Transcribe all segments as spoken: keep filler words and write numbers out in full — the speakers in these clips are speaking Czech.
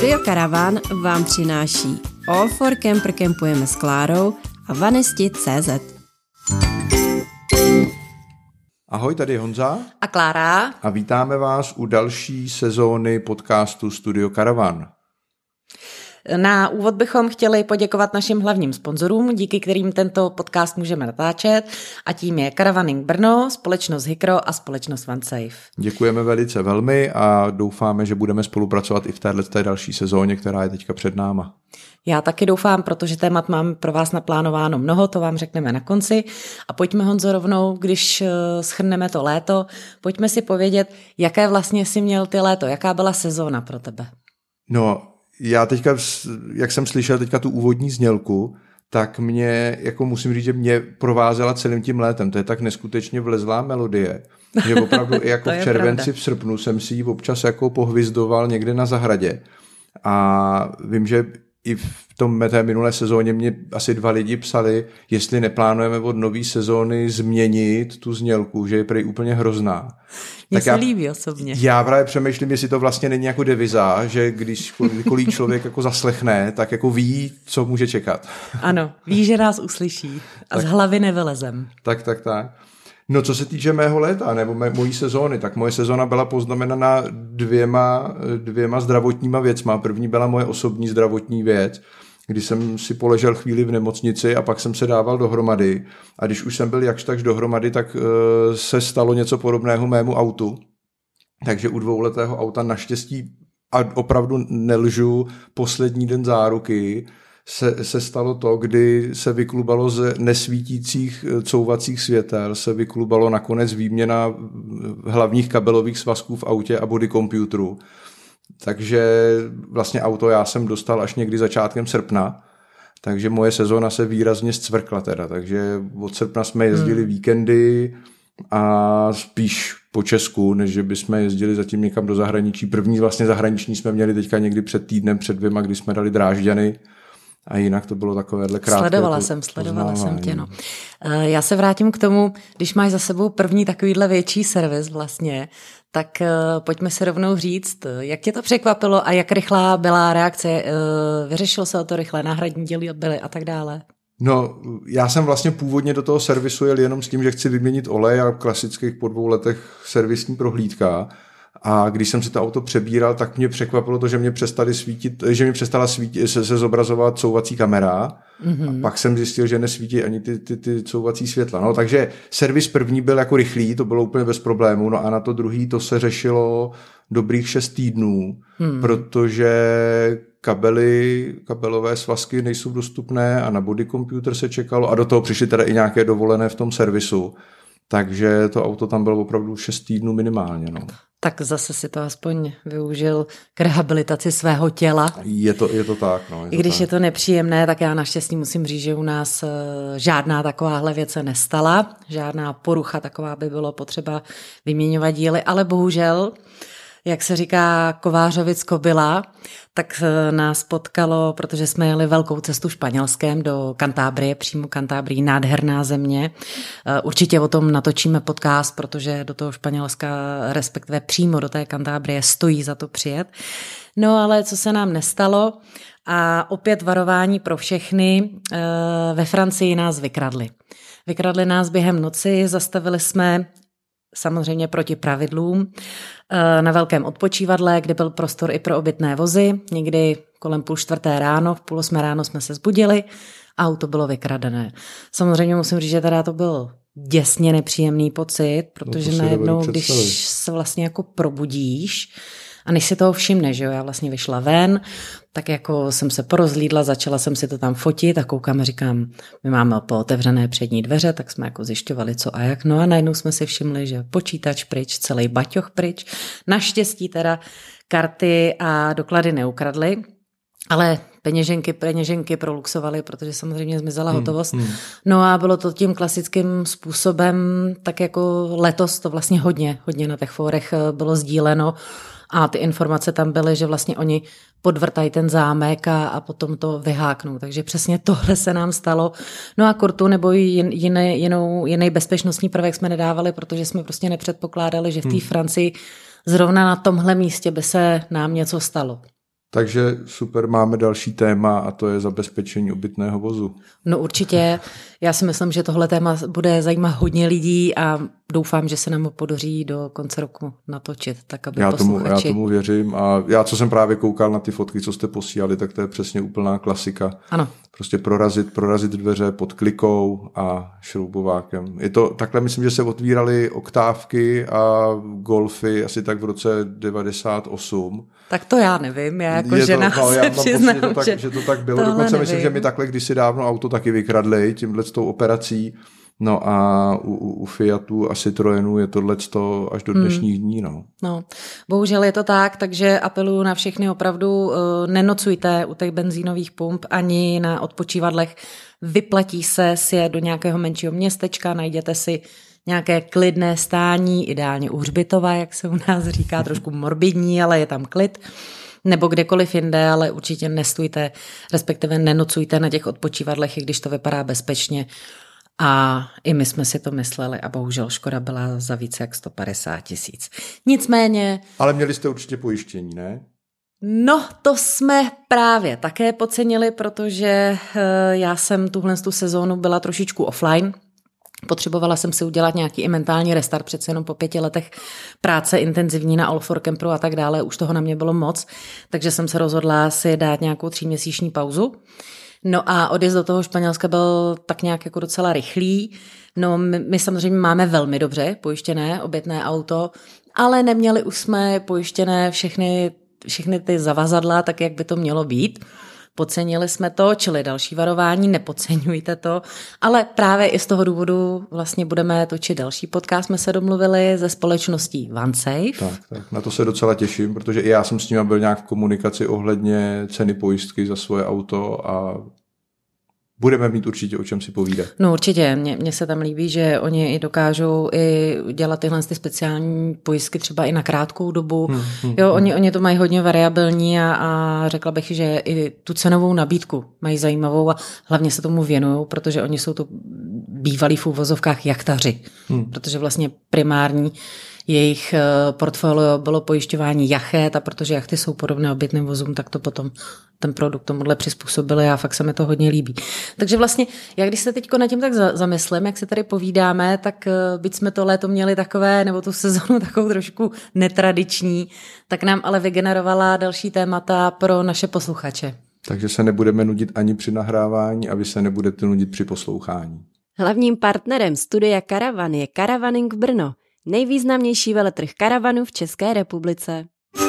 Studio Caravan vám přináší All for Camper Campujeme s Klárou a Vanisti tečka cé zet. Ahoj, tady Honza a Klára a vítáme vás u další sezóny podcastu Studio Caravan. Na úvod bychom chtěli poděkovat našim hlavním sponzorům, díky kterým tento podcast můžeme natáčet, a tím je Caravaning Brno, společnost Hikro a společnost OneSafe. Děkujeme velice velmi a doufáme, že budeme spolupracovat i v této další sezóně, která je teďka před náma. Já taky doufám, protože témat mám pro vás naplánováno mnoho, to vám řekneme na konci. A pojďme, Honzo, rovnou, když shrneme to léto, pojďme si povědět, jaké vlastně jsi měl ty léto, jaká byla sezóna pro tebe. No, já teďka, jak jsem slyšel teďka tu úvodní znělku, tak mě, jako musím říct, že mě provázela celým tím létem. To je tak neskutečně vlezlá melodie, že opravdu i jako v červenci, pravda. V srpnu jsem si ji občas jako pohvizdoval někde na zahradě. A vím, že i v tom té minulé sezóně mě asi dva lidi psali, jestli neplánujeme od nové sezóny změnit tu znělku, že je prý úplně hrozná. Mně se líbí osobně. Já právě přemýšlím, jestli to vlastně není jako deviza, že když kdykoliv člověk jako zaslechne, tak jako ví, co může čekat. Ano, ví, že nás uslyší a tak, z hlavy nevylezem. Tak, tak, tak. No, co se týče mého léta nebo mé, mojí sezóny, tak moje sezóna byla poznamenaná dvěma, dvěma zdravotníma věcma. První byla moje osobní zdravotní věc, kdy jsem si poležel chvíli v nemocnici a pak jsem se dával dohromady. A když už jsem byl jakž takž dohromady, tak uh, se stalo něco podobného mému autu. Takže u dvouletého auta naštěstí, a opravdu nelžu, poslední den záruky, Se, se stalo to, kdy se vyklubalo z nesvítících couvacích světel, se vyklubalo nakonec výměna hlavních kabelových svazků v autě a body computeru. Takže vlastně auto já jsem dostal až někdy začátkem srpna, takže moje sezóna se výrazně zcvrkla teda, takže od srpna jsme jezdili hmm. víkendy a spíš po Česku, než že bychom jezdili zatím někam do zahraničí. První vlastně zahraniční jsme měli teďka někdy před týdnem, před dvěma, kdy jsme dali Drážďany. A jinak to bylo takovéhle krátké. Sledovala jsem, sledovala jsem tě, no. Já se vrátím k tomu, když máš za sebou první takovýhle větší servis vlastně, tak pojďme se rovnou říct, jak tě to překvapilo a jak rychlá byla reakce, vyřešilo se o to rychle, náhradní díly byly a tak dále. No, já jsem vlastně původně do toho servisu jel jenom s tím, že chci vyměnit olej a klasických po dvou letech servisní prohlídka. A když jsem si to auto přebíral, tak mě překvapilo to, že mě přestali svítit, že mě přestala svítit, se, se zobrazovat couvací kamera. Mm-hmm. A pak jsem zjistil, že nesvítí ani ty, ty, ty couvací světla. No, takže servis první byl jako rychlý, to bylo úplně bez problémů. No a na to druhý to se řešilo dobrých šest týdnů, mm. protože kabely, kabelové svazky nejsou dostupné a na body computer se čekalo a do toho přišly teda i nějaké dovolené v tom servisu. Takže to auto tam bylo opravdu šest týdnů minimálně. No. Tak zase si to aspoň využil k rehabilitaci svého těla. Je to, je to tak. No, je I když tak. je to nepříjemné, tak já naštěstí musím říct, že u nás žádná takováhle věc se nestala. Žádná porucha taková by bylo potřeba vyměňovat díly, ale bohužel, jak se říká kovářovic kobila, tak nás potkalo, protože jsme jeli velkou cestu Španělském do Kantábrie, přímo Kantábrii, nádherná země. Určitě o tom natočíme podcast, protože do toho Španělska, respektive přímo do té Kantábrie stojí za to přijet. No ale co se nám nestalo a opět varování pro všechny, ve Francii nás vykradli. Vykradli nás během noci, zastavili jsme samozřejmě proti pravidlům, na velkém odpočívadle, kde byl prostor i pro obytné vozy. Někdy kolem půl čtvrté ráno, v půl osmé ráno jsme se zbudili a auto bylo vykradené. Samozřejmě musím říct, že teda to byl děsně nepříjemný pocit, protože no najednou, když se vlastně jako probudíš a než si toho všimne, že jo, já vlastně vyšla ven, tak jako jsem se porozlídla, začala jsem si to tam fotit a koukám a říkám, my máme pootevřené přední dveře, tak jsme jako zjišťovali co a jak, no a najednou jsme si všimli, že počítač pryč, celý baťoch pryč, naštěstí teda karty a doklady neukradli, ale peněženky, peněženky proluxovaly, protože samozřejmě zmizela hmm, hotovost. Hmm. No a bylo to tím klasickým způsobem, tak jako letos to vlastně hodně, hodně na těch fórech bylo sdíleno a ty informace tam byly, že vlastně oni podvrtají ten zámek a, a potom to vyháknou. Takže přesně tohle se nám stalo. No a kurtu nebo jin, jiný, jinou, jiný bezpečnostní prvek jsme nedávali, protože jsme prostě nepředpokládali, že v té hmm. Francii zrovna na tomhle místě by se nám něco stalo. Takže super, máme další téma a to je zabezpečení obytného vozu. No určitě, já si myslím, že tohle téma bude zajímat hodně lidí a doufám, že se nám ho podaří do konce roku natočit, tak aby já posluchači... Tomu, já tomu věřím a já, co jsem právě koukal na ty fotky, co jste posílali, tak to je přesně úplná klasika. Ano. Prostě prorazit, prorazit dveře pod klikou a šroubovákem. Je to, takhle myslím, že se otvíraly oktávky a golfy asi tak v roce devadesát osm. Tak to já nevím, já jako je žena to, no, se já přiznám, to tak, že, že to tak bylo. Dokonce nevím. Myslím, že mi takhle kdysi dávno auto taky vykradli tímhle s tou operací. No a u, u Fiatu a Citroenu je tohleto až do dnešních hmm. dní. No. no, bohužel je to tak, takže apeluju na všechny opravdu, uh, nenocujte u těch benzínových pump ani na odpočívadlech. Vyplatí se si je do nějakého menšího městečka, najděte si nějaké klidné stání, ideálně u hřbitova, jak se u nás říká, trošku morbidní, ale je tam klid. Nebo kdekoliv jinde, ale určitě nestůjte, respektive nenocujte na těch odpočívadlech, i když to vypadá bezpečně. A i my jsme si to mysleli a bohužel škoda byla za více jak sto padesát tisíc. Nicméně... Ale měli jste určitě pojištění, ne? No, to jsme právě také podcenili, protože já jsem tuhle tu sezónu byla trošičku offline. Potřebovala jsem si udělat nějaký i mentální restart, přece jenom po pěti letech práce intenzivní na All for Camperu a tak dále, už toho na mě bylo moc, takže jsem se rozhodla si dát nějakou tříměsíční pauzu. No a odjezd do toho Španělska byl tak nějak jako docela rychlý. No my, my samozřejmě máme velmi dobře pojištěné obytné auto, ale neměli už jsme pojištěné všechny, všechny ty zavazadla, tak jak by to mělo být. Podcenili jsme to, čili další varování, nepodceňujte to, ale právě i z toho důvodu vlastně budeme točit další podcast, jsme se domluvili ze společností OneSafe. Tak, tak, na to se docela těším, protože i já jsem s nimi byl nějak v komunikaci ohledně ceny pojistky za svoje auto a budeme mít určitě o čem si povídat. No určitě, mně, mně se tam líbí, že oni i dokážou i dělat tyhle ty speciální pojistky třeba i na krátkou dobu. Hmm, hmm, jo, oni, oni to mají hodně variabilní a, a řekla bych, že i tu cenovou nabídku mají zajímavou a hlavně se tomu věnují, protože oni jsou to bývalí v úvozovkách jachtaři, hmm. protože vlastně primární jejich portfolio bylo pojišťování jachet a protože jachty jsou podobné obytným vozům, tak to potom ten produkt tomuhle přizpůsobili a fakt se mi to hodně líbí. Takže vlastně, jak když se teďko nad tím tak zamyslím, jak se tady povídáme, tak byť jsme to léto měli takové, nebo tu sezonu takovou trošku netradiční, tak nám ale vygenerovala další témata pro naše posluchače. Takže se nebudeme nudit ani při nahrávání a vy se nebudete nudit při poslouchání. Hlavním partnerem studia Karavan je Caravaning Brno, nejvýznamnější veletrh karavanů v České republice.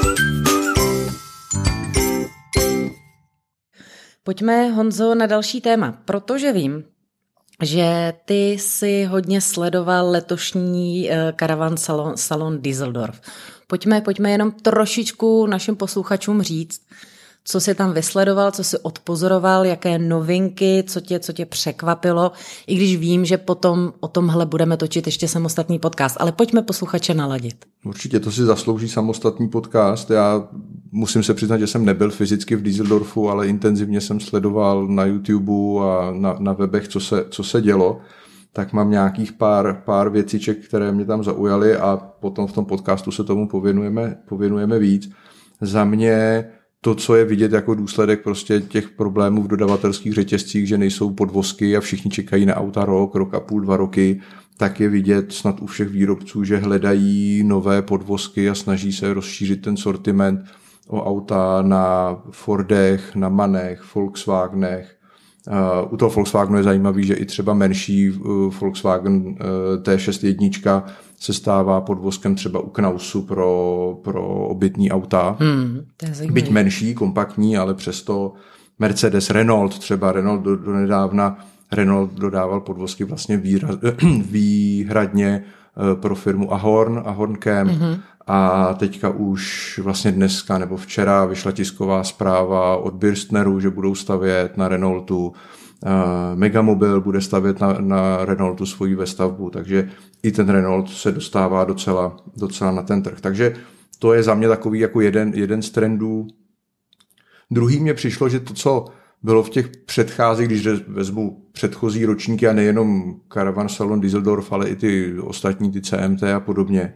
Pojďme, Honzo, na další téma, protože vím, že ty si hodně sledoval letošní karavan salon, salon Düsseldorf. Pojďme, pojďme jenom trošičku našim posluchačům říct, co jsi tam vysledoval, co jsi odpozoroval, jaké novinky, co tě, co tě překvapilo, i když vím, že potom o tomhle budeme točit ještě samostatný podcast, ale pojďme posluchače naladit. Určitě to si zaslouží samostatný podcast. Já musím se přiznat, že jsem nebyl fyzicky v Düsseldorfu, ale intenzivně jsem sledoval na YouTube a na, na webech, co se, co se dělo. Tak mám nějakých pár, pár věciček, které mě tam zaujaly a potom v tom podcastu se tomu pověnujeme, pověnujeme víc. Za mě to, co je vidět jako důsledek prostě těch problémů v dodavatelských řetězcích, že nejsou podvozky a všichni čekají na auta rok, rok a půl, dva roky, tak je vidět snad u všech výrobců, že hledají nové podvozky a snaží se rozšířit ten sortiment o auta na Fordech, na Manech, Volkswagenech. Uh, u toho Volkswagenu je zajímavý, že i třeba menší uh, Volkswagen uh, T šest jedna se stává podvozkem třeba u Knausu pro, pro obytní auta. Hmm, to je zajímavý. Byť menší, kompaktní, ale přesto Mercedes, Renault, třeba Renault do, do nedávna Renault dodával podvozky vlastně výra, výhradně uh, pro firmu Ahorn, Ahorn Camp. Mm-hmm. A teďka už vlastně dneska nebo včera vyšla tisková zpráva od Birstneru, že budou stavět na Renaultu. Megamobil bude stavět na, na Renaultu svoji vestavbu, takže i ten Renault se dostává docela, docela na ten trh. Takže to je za mě takový jako jeden, jeden z trendů. Druhý mě přišlo, že to, co bylo v těch předcházích, když vezmu předchozí ročníky a nejenom Caravan Salon Düsseldorf, ale i ty ostatní, ty C M T a podobně,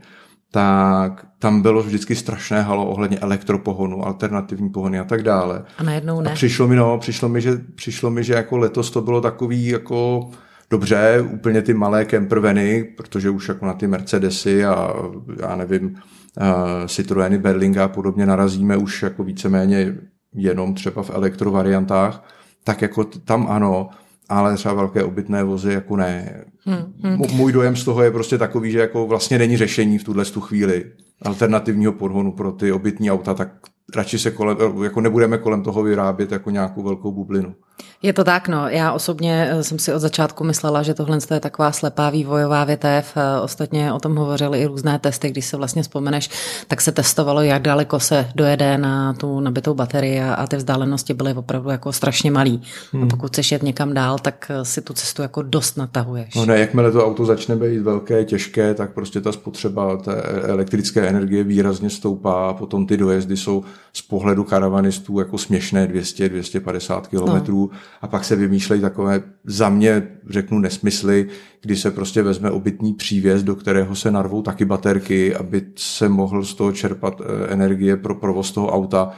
tak tam bylo vždycky strašné halo ohledně elektropohonu, alternativní pohony a tak dále. A najednou ne. A přišlo mi, no, přišlo mi, že, přišlo mi, že jako letos to bylo takový jako dobře, úplně ty malé campervany, protože už jako na ty Mercedesy a já nevím, uh, Citroeny, Berlinga a podobně narazíme už jako víceméně jenom třeba v elektrovariantách, tak jako tam ano, ale třeba velké obytné vozy jako ne. Hmm, hmm. Můj dojem z toho je prostě takový, že jako vlastně není řešení v tuhle tu chvíli alternativního podhonu pro ty obytní auta, tak radši se kolem, jako nebudeme kolem toho vyrábět jako nějakou velkou bublinu. Je to tak, no. Já osobně jsem si od začátku myslela, že tohle je taková slepá vývojová větev. Ostatně o tom hovořily i různé testy, když se vlastně vzpomeneš, tak se testovalo, jak daleko se dojede na tu nabitou baterii a, a ty vzdálenosti byly opravdu jako strašně malý. Hmm. A pokud chceš jet někam dál, tak si tu cestu jako dost natahuješ. No ne, jakmile to auto začne být velké, těžké, tak prostě ta spotřeba té elektrické energie výrazně stoupá a potom ty dojezdy jsou z pohledu karavanistů jako směšné dvě stě, dvě stě padesát kilometrů. No. A pak se vymýšlejí takové, za mě řeknu nesmysly, kdy se prostě vezme obytný přívěs, do kterého se narvou taky baterky, aby se mohl z toho čerpat energie pro provoz toho auta.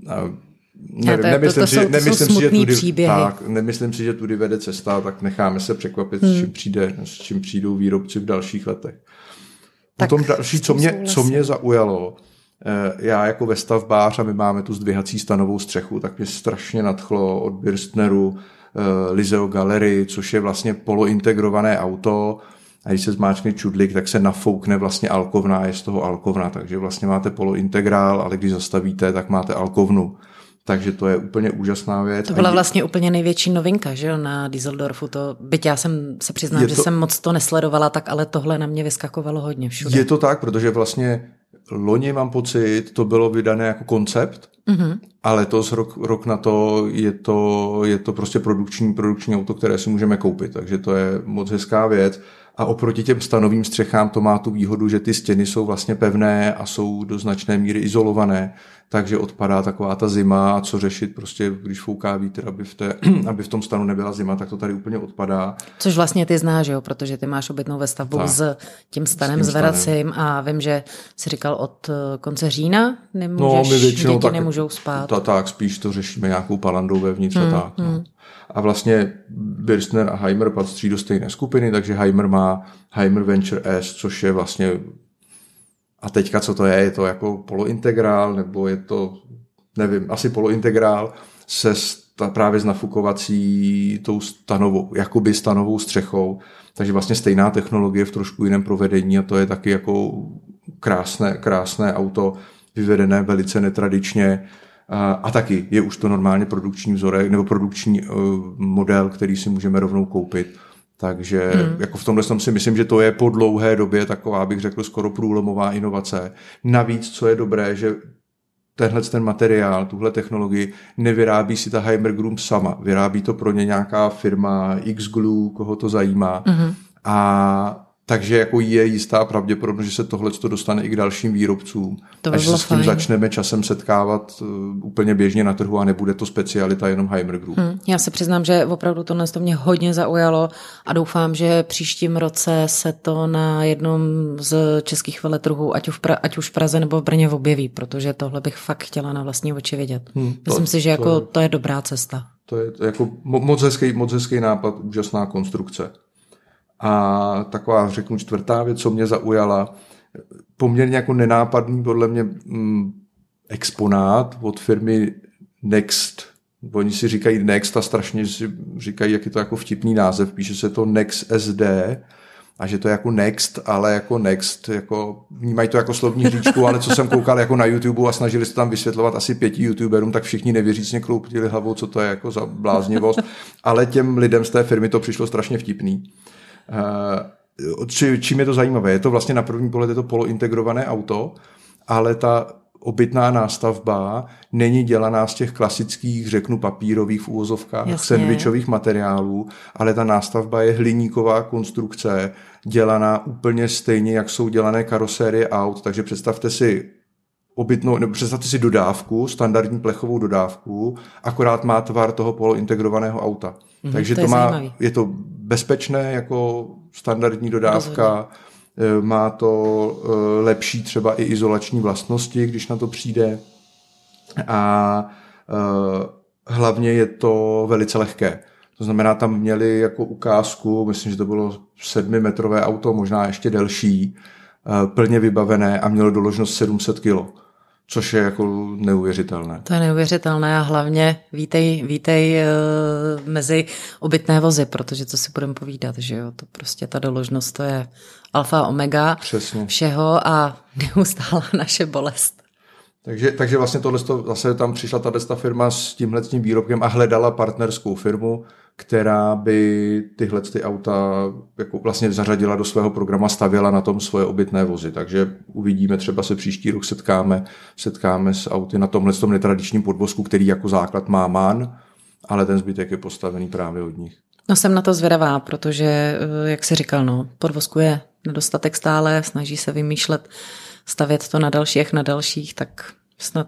Ne, to, nemyslím, to, to, si, to nemyslím, si, že tudy, tak, nemyslím si, že tudy vede cesta, tak necháme se překvapit, hmm. s čím přijde, s čím přijdou výrobci v dalších letech. Tak potom další, co mě, co mě zaujalo, já jako vestavbář a my máme tu zdvihací stanovou střechu, tak mě strašně nadchlo od Birstneru Liseo Gallery, což je vlastně polointegrované auto a když se zmáčkne čudlik, tak se nafoukne vlastně alkovna a je z toho alkovna, takže vlastně máte polointegrál, ale když zastavíte, tak máte alkovnu. Takže to je úplně úžasná věc. To byla vlastně úplně největší novinka, že jo, na Düsseldorfu. To, byť já jsem se přiznám, to, že jsem moc to nesledovala, tak ale tohle na mě vyskakovalo hodně všude. Je to tak, protože vlastně loni mám pocit, to bylo vydané jako koncept, mm-hmm. ale to z rok, rok na to je, to je to prostě produkční, produkční auto, které si můžeme koupit, takže to je moc hezká věc. A oproti těm stanovým střechám to má tu výhodu, že ty stěny jsou vlastně pevné a jsou do značné míry izolované, takže odpadá taková ta zima a co řešit prostě, když fouká vítr, aby v, té, aby v tom stanu nebyla zima, tak to tady úplně odpadá. Což vlastně ty znáš, jo, protože ty máš obytnou vestavbu tak, s tím stanem zvedacím a vím, že jsi říkal od konce října nemůžeš, no, my většinou děti tak, nemůžou spát. Ta, tak, spíš to řešíme nějakou palandou vevnitř hmm, a tak. Hmm. No. A vlastně Birstner a Heimer patří do stejné skupiny, takže Heimer má Heimer Venture S, což je vlastně, a teďka co to je, je to jako polointegrál, nebo je to, nevím, asi polointegrál se sta, právě s nafukovací tou stanovou, jakoby stanovou střechou, takže vlastně stejná technologie v trošku jiném provedení a to je taky jako krásné, krásné auto, vyvedené velice netradičně. A taky je už to normálně produkční vzorek nebo produkční uh, model, který si můžeme rovnou koupit. Takže hmm. jako v tomhle tom si myslím, že to je po dlouhé době taková, bych řekl, skoro průlomová inovace. Navíc, co je dobré, že tenhle ten materiál, tuhle technologii nevyrábí si ta Heimer Group sama. Vyrábí to pro ně nějaká firma X-Glue, koho to zajímá. Hmm. A takže jako je jistá pravděpodobnost, že se tohle dostane i k dalším výrobcům. To by až se s tím fajn. Začneme časem setkávat uh, úplně běžně na trhu a nebude to specialita jenom Heimer Group. Hmm, já se přiznám, že opravdu tohle to mě hodně zaujalo a doufám, že příštím roce se to na jednom z českých veletrhů, ať, pra, ať už v Praze nebo v Brně objeví, protože tohle bych fakt chtěla na vlastní oči vidět. Hmm, to, Myslím si, že to, jako, je, to je dobrá cesta. To je jako moc hezký, moc hezký nápad, úžasná konstrukce. A taková, řeknu, čtvrtá věc, co mě zaujala, poměrně jako nenápadný podle mě mm, exponát od firmy Next. Oni si říkají Next a strašně si říkají, jak je to jako vtipný název. Píše se to Next S D a že to je jako Next, ale jako Next. Jako, vnímají to jako slovní hříčku, ale co jsem koukal jako na YouTube a snažili se tam vysvětlovat asi pěti youtuberům, tak všichni nevěřícně kloupili hlavou, co to je jako za bláznivost. Ale těm lidem z té firmy to přišlo strašně vtipný. Uh, či, čím je to zajímavé? Je to vlastně na první pohled je to polointegrované auto, ale ta obytná nástavba není dělaná z těch klasických, řeknu, papírových v úvozovkách, sendvičových materiálů, ale ta nástavba je hliníková konstrukce, dělaná úplně stejně, jak jsou dělané karosérie aut, takže představte si obytnou, nebo představte si dodávku, standardní plechovou dodávku, akorát má tvar toho polointegrovaného auta. Mm, Takže to, to má, je to bezpečné jako standardní dodávka, má to lepší třeba i izolační vlastnosti, když na to přijde a hlavně je to velice lehké. To znamená, tam měli jako ukázku, myslím, že to bylo sedmimetrové auto, možná ještě delší, plně vybavené a mělo doložnost sedm set kilo, což je jako neuvěřitelné. To je neuvěřitelné a hlavně vítej, vítej uh, mezi obytné vozy, protože co si budeme povídat, že jo, to prostě ta doložnost, to je alfa omega Přesně. všeho a neustála naše bolest. Takže, takže vlastně tohle, zase tam přišla ta firma s tímhle tím výrobkem a hledala partnerskou firmu, která by tyhle ty auta jako vlastně zařadila do svého programu a stavěla na tom svoje obytné vozy. Takže uvidíme, třeba se příští rok setkáme, setkáme s auty na tomhle tom netradičním podvozku, který jako základ má MAN, ale ten zbytek je postavený právě od nich. No jsem na to zvědavá, protože, jak jsi říkal, no, podvozku je nedostatek stále, snaží se vymýšlet, stavět to na dalších, na dalších, tak snad...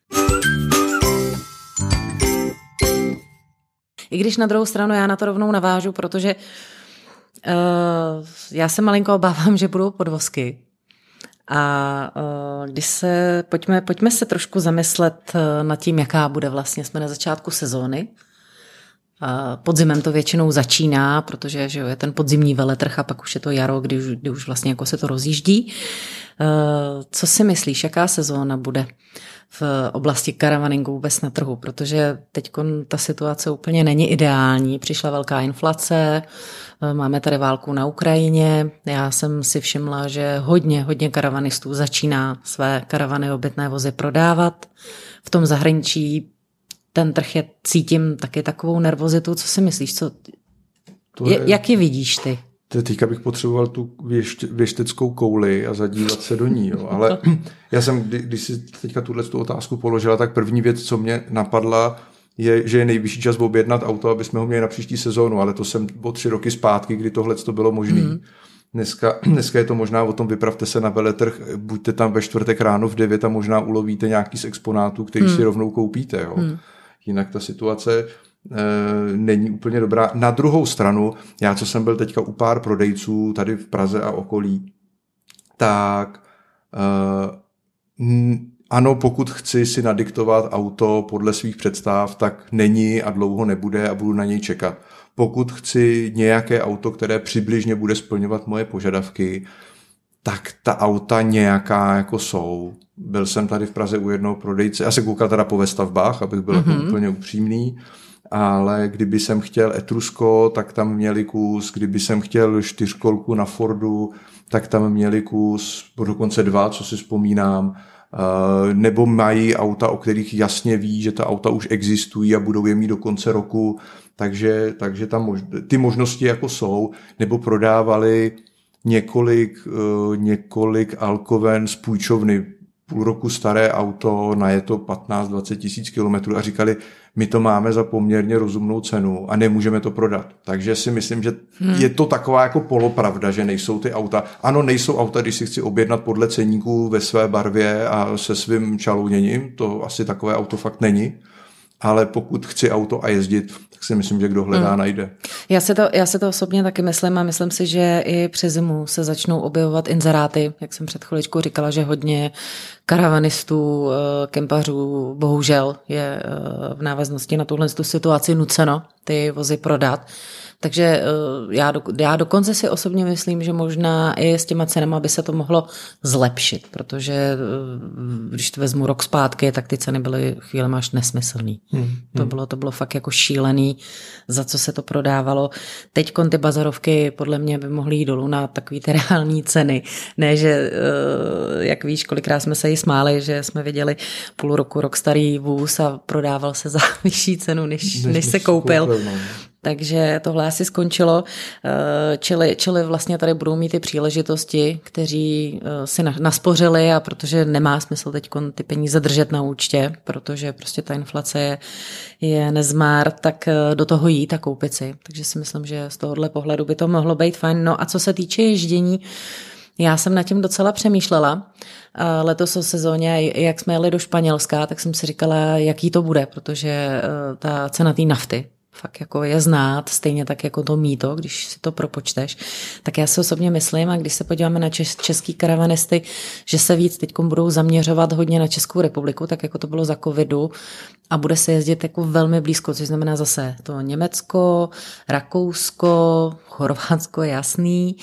I když na druhou stranu já na to rovnou navážu, protože uh, já se malinko obávám, že budou podvozky. A uh, když se, pojďme, pojďme se trošku zamyslet uh, nad tím, jaká bude vlastně, jsme na začátku sezóny. Uh, podzimem to většinou začíná, protože že jo, je ten podzimní veletrh a pak už je to jaro, kdy už, kdy už vlastně jako se to rozjíždí. Uh, co si myslíš, jaká sezóna bude v oblasti karavaningu vůbec na trhu, protože teď ta situace úplně není ideální. Přišla velká inflace, máme tady válku na Ukrajině. Já jsem si všimla, že hodně, hodně karavanistů začíná své karavany obytné vozy prodávat. V tom zahraničí ten trh je, cítím taky takovou nervozitu. Co si myslíš? Co, je, jak je vidíš ty? Teďka bych potřeboval tu věště, věšteckou kouli a zadívat se do ní. Jo. Ale já jsem, kdy, když si teďka tuhle tu otázku položila, tak první věc, co mě napadla, je, že je nejvyšší čas objednat auto, aby jsme ho měli na příští sezónu, ale to jsem o tři roky zpátky, kdy tohle to bylo možné. Mm. Dneska, dneska je to možná o tom, vypravte se na veletrh, buďte tam ve čtvrtek ráno v devět a možná ulovíte nějaký z exponátů, který mm. si rovnou koupíte. Jo. Mm. Jinak ta situace není úplně dobrá. Na druhou stranu, já co jsem byl teďka u pár prodejců tady v Praze a okolí, tak uh, ano, pokud chci si nadiktovat auto podle svých představ, tak není a dlouho nebude a budu na něj čekat. Pokud chci nějaké auto, které přibližně bude splňovat moje požadavky, tak ta auta nějaká jako jsou. Byl jsem tady v Praze u jednoho prodejce, já se koukal teda po vestavbách, abych byl mm-hmm. úplně upřímný, ale kdyby jsem chtěl Etrusko, tak tam měli kus, kdyby jsem chtěl čtyřkolku na Fordu, tak tam měli kus, dokonce dva, co si vzpomínám, nebo mají auta, o kterých jasně ví, že ta auta už existují a budou je mít do konce roku, takže, takže tam mož, ty možnosti jako jsou, nebo prodávali několik, několik alkoven z půjčovny, půl roku staré auto, na je to patnáct dvacet tisíc kilometrů a říkali, my to máme za poměrně rozumnou cenu a nemůžeme to prodat. Takže si myslím, že hmm. je to taková jako polopravda, že nejsou ty auta. Ano, nejsou auta, když si chci objednat podle ceníků ve své barvě a se svým čalouněním, to asi takové auto fakt není. Ale pokud chci auto a jezdit, tak si myslím, že kdo hledá, hmm. najde. Já si, to, já si to osobně taky myslím a myslím si, že i přes zimu se začnou objevovat inzeráty, jak jsem před chviličkou říkala, že hodně karavanistů, kempařů bohužel je v návaznosti na tuhle situaci nuceno ty vozy prodat. Takže já, do, já dokonce si osobně myslím, že možná i s těma cenama by se to mohlo zlepšit, protože když to vezmu rok zpátky, tak ty ceny byly chvíle máš nesmyslný. Hmm. To, bylo, to bylo fakt jako šílený, za co se to prodávalo. Teď ty bazarovky podle mě by mohly jít dolů na takový ty reální ceny. Ne, že jak víš, kolikrát jsme se jí smáli, že jsme viděli půl roku, rok starý vůz a prodával se za vyšší cenu, než, než, než se koupil. koupil no. Takže tohle asi skončilo, čili, čili vlastně tady budou mít ty příležitosti, kteří si naspořili a protože nemá smysl teď ty peníze držet na účtě, protože prostě ta inflace je, je nezmár, tak do toho jít a koupit si. Takže si myslím, že z tohohle pohledu by to mohlo být fajn. No a co se týče ježdění, já jsem nad tím docela přemýšlela. Letos o sezóně, jak jsme jeli do Španělska, tak jsem si říkala, jaký to bude, protože ta cena té nafty fakt jako je znát, stejně tak jako to mýto, když si to propočteš. Tak já si osobně myslím, a když se podíváme na čes, český karavanisty, že se víc teď budou zaměřovat hodně na Českou republiku, tak jako to bylo za covidu, a bude se jezdit jako velmi blízko, což znamená zase to Německo, Rakousko, Chorvatsko, jasný,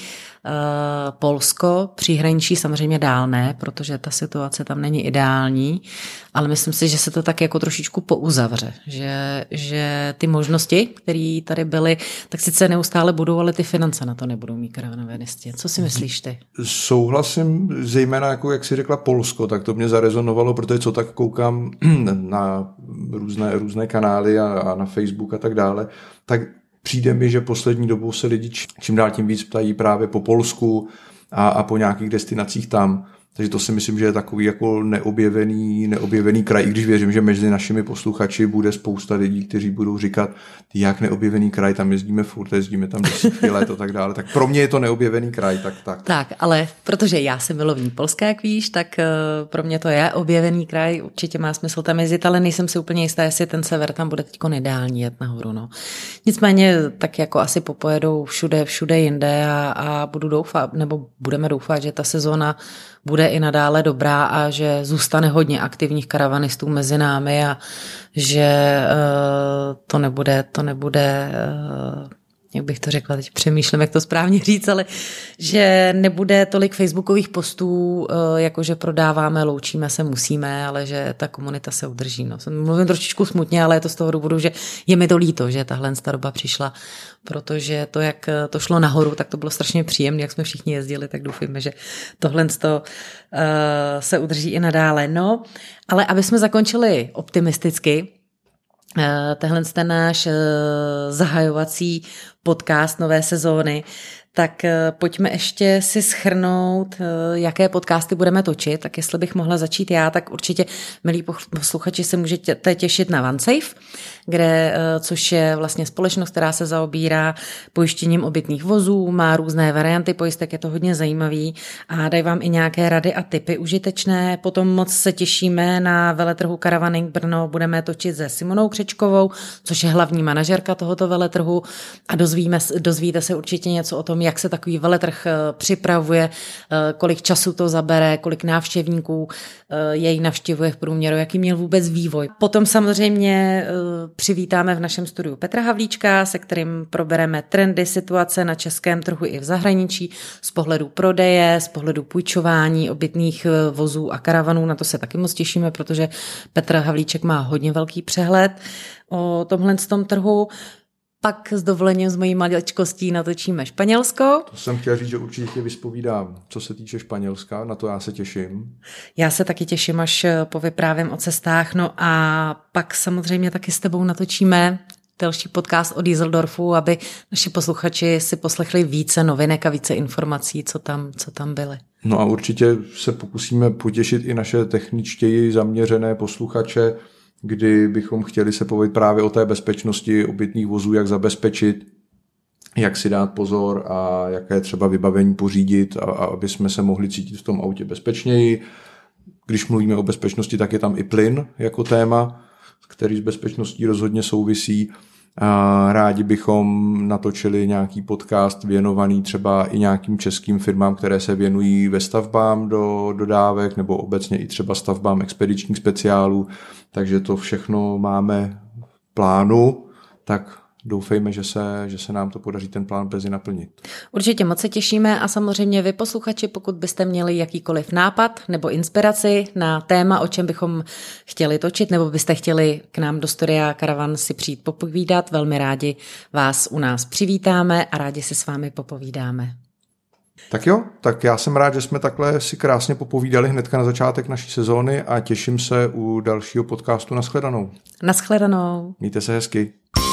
Uh, Polsko, příhraničí samozřejmě dál ne, protože ta situace tam není ideální, ale myslím si, že se to tak jako trošičku pouzavře, že, že ty možnosti, které tady byly, tak sice neustále budou, ale ty finance na to nebudou mít karavanisti. Co si myslíš ty? Souhlasím, zejména jako jak jsi řekla Polsko, tak to mě zarezonovalo, protože co tak koukám na různé, různé kanály a, a na Facebook a tak dále, tak přijde mi, že poslední dobou se lidi čím dál tím víc ptají právě po Polsku a, a po nějakých destinacích tam. Takže to si myslím, že je takový jako neobjevený, neobjevený kraj, i když věřím, že mezi našimi posluchači bude spousta lidí, kteří budou říkat, jak neobjevený kraj, tam jezdíme furt, jezdíme tam desítky let a tak dále. Tak pro mě je to neobjevený kraj, tak tak. Tak, ale protože já jsem milovník Polska, jak víš, tak uh, pro mě to je objevený kraj, určitě má smysl tam jezdit, ale nejsem si úplně jistá, jestli ten sever tam bude teďko ideální jet nahoru. No. Nicméně tak jako asi popojedou všude, všude jinde a, a budu doufat, nebo budeme doufat, že ta sezóna bude i nadále dobrá a že zůstane hodně aktivních karavanistů mezi námi a že uh, to nebude, to nebude, uh, jak bych to řekla, teď přemýšlím, jak to správně říct, ale že nebude tolik facebookových postů, uh, jakože prodáváme, loučíme se, musíme, ale že ta komunita se udrží. No. Mluvím trošičku smutně, ale je to z toho důvodu, že je mi to líto, že tahle doba přišla, protože to, jak to šlo nahoru, tak to bylo strašně příjemné, jak jsme všichni jezdili, tak doufujeme, že tohle to, uh, se udrží i nadále. No, ale aby jsme zakončili optimisticky, uh, tenhle ten náš uh, zahajovací podcast nové sezóny, tak pojďme ještě si shrnout, jaké podcasty budeme točit. Tak jestli bych mohla začít já, tak určitě, milí posluchači, se můžete těšit na OneSafe, kde, což je vlastně společnost, která se zaobírá pojištěním obytných vozů, má různé varianty pojistek, je to hodně zajímavý a dají vám i nějaké rady a tipy užitečné. Potom moc se těšíme na veletrhu Caravaning Brno, budeme točit se Simonou Křečkovou, což je hlavní manažerka tohoto veletrhu a dozvíme, dozvíte se určitě něco o tom, jak se takový veletrh připravuje, kolik času to zabere, kolik návštěvníků jej navštěvuje v průměru, jaký měl vůbec vývoj. Potom samozřejmě přivítáme v našem studiu Petra Havlíčka, se kterým probereme trendy, situace na českém trhu i v zahraničí, z pohledu prodeje, z pohledu půjčování obytných vozů a karavanů. Na to se taky moc těšíme, protože Petr Havlíček má hodně velký přehled o tomhle tom trhu. Pak s dovolením z mojí maličkostí natočíme Španělsko. To jsem chtěl říct, že určitě tě vyspovídám, co se týče Španělska, na to já se těším. Já se taky těším, až povyprávím o cestách, no a pak samozřejmě taky s tebou natočíme další podcast o Düsseldorfu, aby naši posluchači si poslechli více novinek a více informací, co tam, co tam byly. No a určitě se pokusíme potěšit i naše techničtěji zaměřené posluchače, kdy bychom chtěli se povědět právě o té bezpečnosti obytných vozů, jak zabezpečit, jak si dát pozor a jaké třeba vybavení pořídit, a, a aby jsme se mohli cítit v tom autě bezpečněji. Když mluvíme o bezpečnosti, tak je tam i plyn jako téma, který s bezpečností rozhodně souvisí. A rádi bychom natočili nějaký podcast věnovaný třeba i nějakým českým firmám, které se věnují ve stavbám do dodávek nebo obecně i třeba stavbám expedičních speciálů. Takže to všechno máme v plánu, tak doufejme, že se, že se nám to podaří ten plán brzy naplnit. Určitě moc se těšíme a samozřejmě vy posluchači, pokud byste měli jakýkoliv nápad nebo inspiraci na téma, o čem bychom chtěli točit, nebo byste chtěli k nám do Studia Caravan si přijít popovídat, velmi rádi vás u nás přivítáme a rádi si s vámi popovídáme. Tak jo, tak já jsem rád, že jsme takhle si krásně popovídali hnedka na začátek naší sezóny a těším se u dalšího podcastu. Naschledanou. Naschledanou. Mějte se hezky.